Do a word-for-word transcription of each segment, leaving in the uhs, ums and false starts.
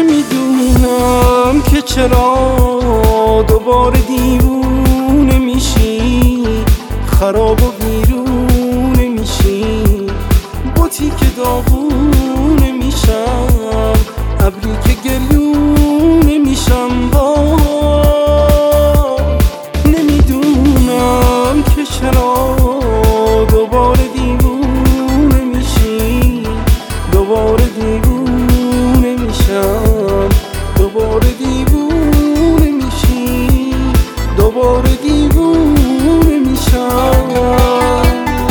نمیدونم که چرا دوباره دیوونه میشی، خراب و ویرونه میشی، بوتی که داغونه میشم، ابری که گلونه میشم. با نمیدونم که چرا دوباره دیوونه میشی، دوباره دیوونه میشم، دوباره دیوونه میشی، دوباره دیوونه میشم.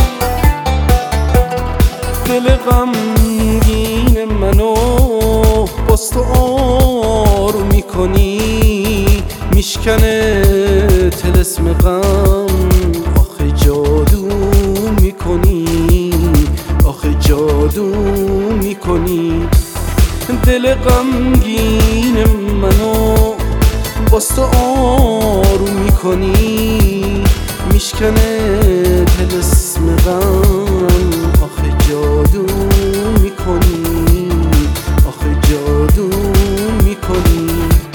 دل غمگین منو باز تو آروم میکنی، میشکنه طلسم غم، آخه جادو میکنی، آخه جادو میکنی. دل غمگین منو باز تو آروم میکنی، میشکنه طلسم غم، آخه جادو میکنی، آخه جادو میکنی.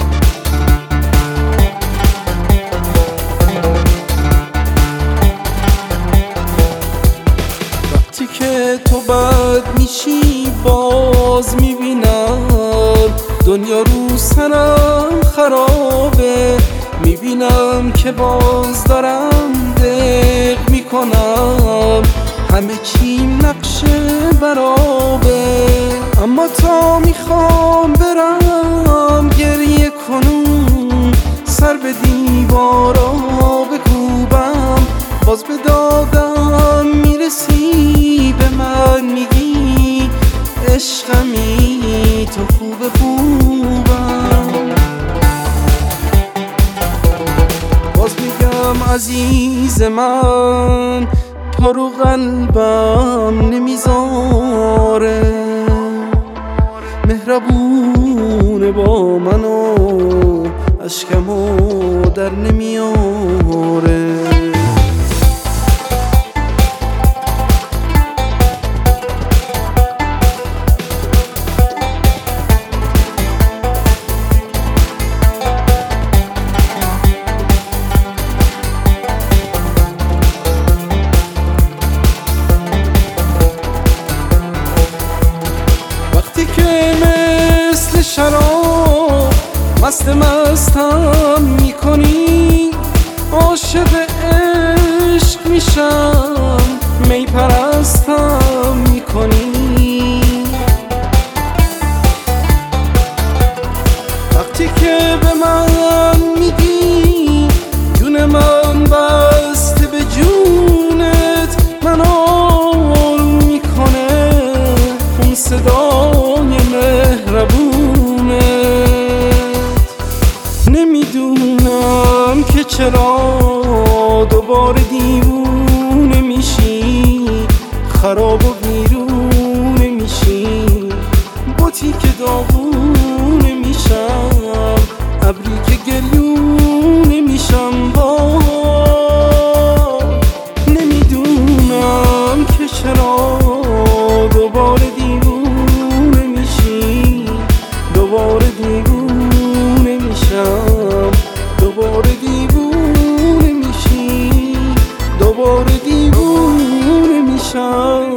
وقتی که تو بد میشی باز میبینم دنیا رو سرم خرابه، میبینم که باز دارم دق میکنم، همه چیم نقش برابه. اما تا میخوام برم گریه کنم، سر به دیوارا بکوبم، باز به دادم میرسی، به من میگی عشقمی، تو خوب خوبم. باز میگم عزیز من، پا رو قلبم نمیذاره، مهربونه با منو، اشکمو در نمیاره. مثل شراب مست مستم میکنی، عاشق عشق میشم، می پرستم میکنی. وقتی که به من میگی جون من بسته به جونت، من آروم میکنه اون صدای مهربونت. نمیدونم که چرا دوباره دیوونه میشی، خراب و ویرونه میشی، بوتی که داغونه میشم، ابری که گلونه میشم. با نمیدونم که چرا دوباره دیوونه میشی، دوباره دیوونه میشم، دوباره دیوونه میشی، دوباره دیوونه میشم.